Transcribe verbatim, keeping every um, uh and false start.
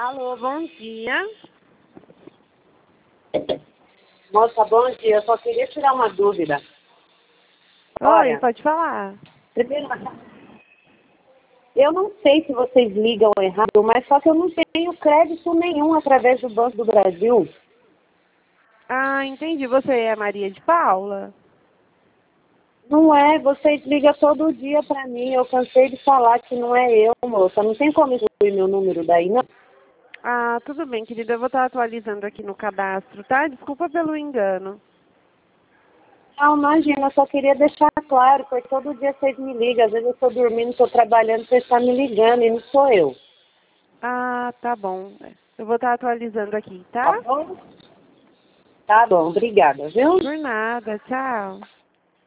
Alô, bom dia. Moça, bom dia. Eu só queria tirar uma dúvida. Oi, Olha, pode falar. primeiro, eu não sei se vocês ligam errado, mas só que eu não tenho crédito nenhum através do Banco do Brasil. Ah, entendi. Você é Maria de Paula? Não é, vocês ligam todo dia pra mim. Eu cansei de falar que não é eu, moça. Não tem como incluir meu número daí, não? Ah, tudo bem, querida. Eu vou estar atualizando aqui no cadastro, tá? Desculpa pelo engano. Não, imagina, eu só queria deixar claro, porque todo dia vocês me ligam. Às vezes eu estou dormindo, estou trabalhando, vocês estão me ligando e não sou eu. Ah, tá bom. Eu vou estar atualizando aqui, Tá tá? bom? Tá bom, obrigada, viu? Por nada. Tchau.